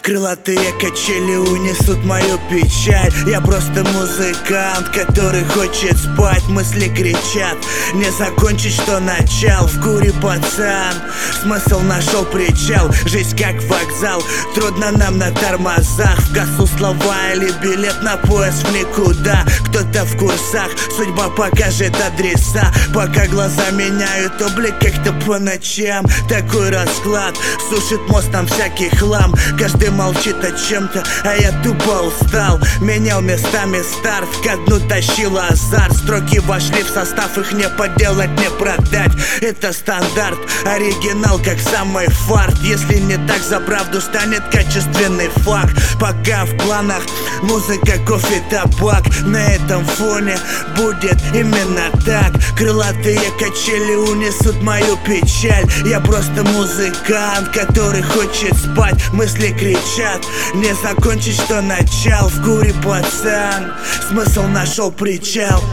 Крылатые качели унесут мою печаль. Я просто музыкант, который хочет спать. Мысли кричат, не закончить, что начал. В куре пацан, смысл нашел причал. Жизнь как вокзал, трудно нам на тормозах. В кассу слова или билет на поезд в никуда. Кто-то в курсах, судьба покажет адреса. Пока глаза меняют облик как-то по ночам. Такой расклад сушит мозг нам всякий хлам. Каждый молчит о чем-то, а я тупо устал. Менял местами старт, ко дну тащил азарт. Строки вошли в состав, их не поделать, не продать. Это стандарт, оригинал как самый фарт. Если не так, за правду станет качественный факт. Пока в планах музыка, кофе, табак. На этом фоне будет именно так. Крылатые качели унесут мою печаль. Я просто музыкант, который хочет спать. Мысли кричат, не закончить, что начал. В куре пацан, смысл нашел причал.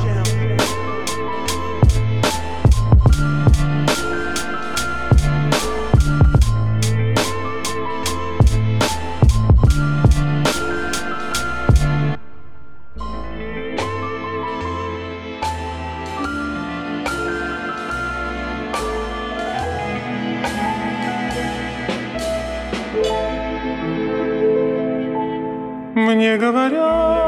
Мне говорят,